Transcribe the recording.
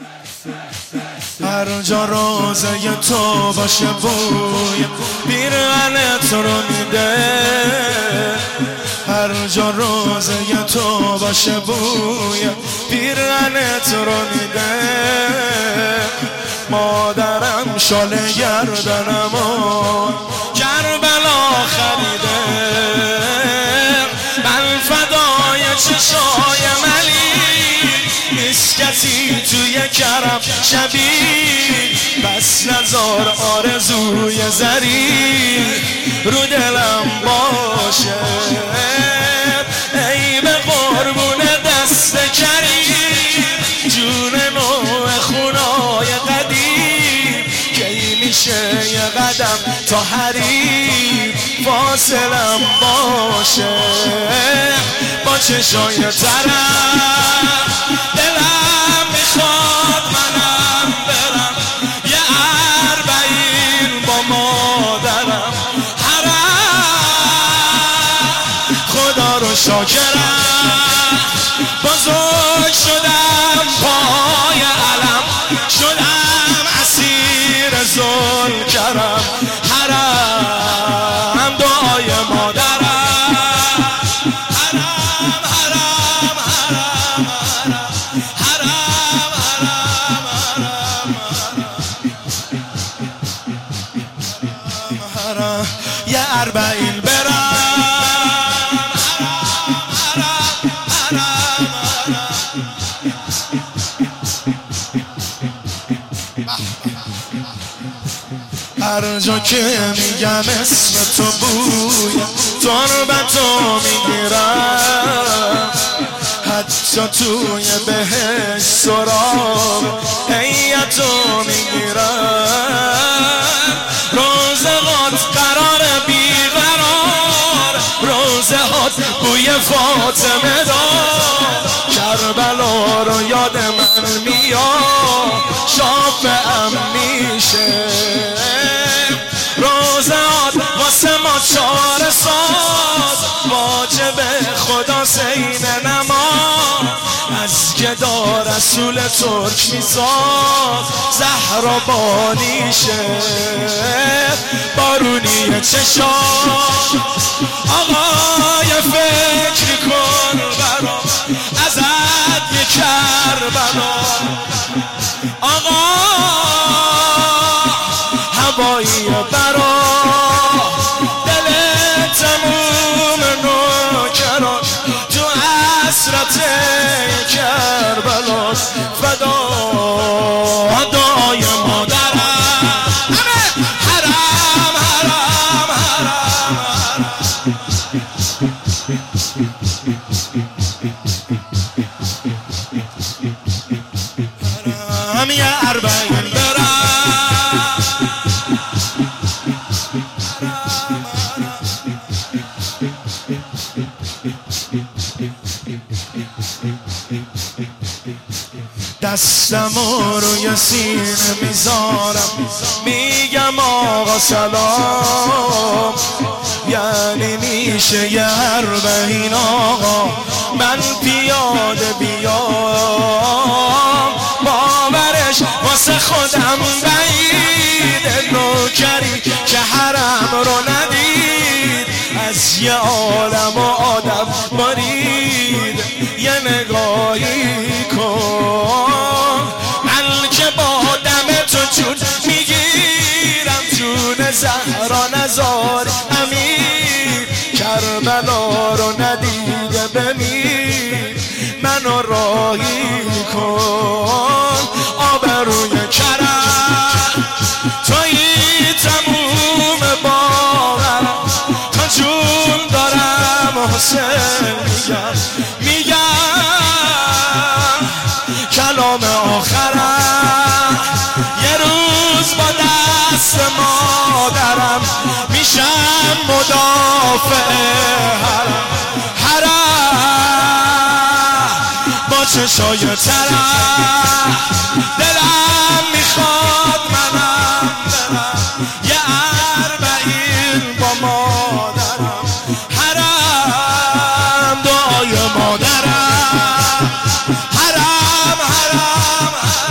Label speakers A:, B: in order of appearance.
A: هر جا روزه تو باشه بوی پیرهن تو رو میده، هر جا روزه تو باشه بوی پیرهن تو رو میده. مادرم شال گردنمو کربلا خریده، من فدای چشای ملی نیست کسی توی کرم شبیه، بس نزار آرزوی زری رو دلم باشه. ای به قربون دست کریم جون نوع خونای قدیم، کی میشه یه قدم تا حریم فاصلم باشه. با چشای ترم دلم میخواد منم برم یه اربعین با مادرم حرم. خدا رو شاکرم بزرگ شدم پای علم، شدم اسیر ذوالکرم حرم دعای مادرم حرم حرم حرم حرم حرم حرم یه اربعین برم هر جا که میگم اسم تو بوی تربتو میگیرم، حتی توی بهش سراب هیئتو میگیرم. روزهات قرار بیقرار، روزهات بوی فاطمه دار، کربلا رو یاد من میاد شافعم میشه. روزهات واسه ما چاره ساز، واجب خدا سین نماز، از گدا رسول ترک میساز زهرا بانیشه. بارونی چشام آقای فکر کن برا ازت یه کربلا، آقا هوایی برا دل تموم نوکران تو حسرت کربلا. فدا دعای مادرم حرم حرم حرم حرم یه اربعین برم دستم روی سینه میذارم میگم آقا سلام، یعنی میشه یه اربعین آقا من پیاده بیام. باورش واسه خودم بعید، نوکری که حرم رو ندید از یه عالم و آدم برید یه نگاهی کن. من که با دم تو جون میگیرم جون زهرا نزار امیر، کربلا رو ندیده بمیر منو راهی کن. آبروی کرم تویی تموم باورم، تا جون دارم حسین میگم کلام آخرم. یه روز با دست مادرم میشم مدافع حرم با چشای ترم دلم میخواد منم برم یه اربعین با مادرم حرم دعای مادرم حرم حرم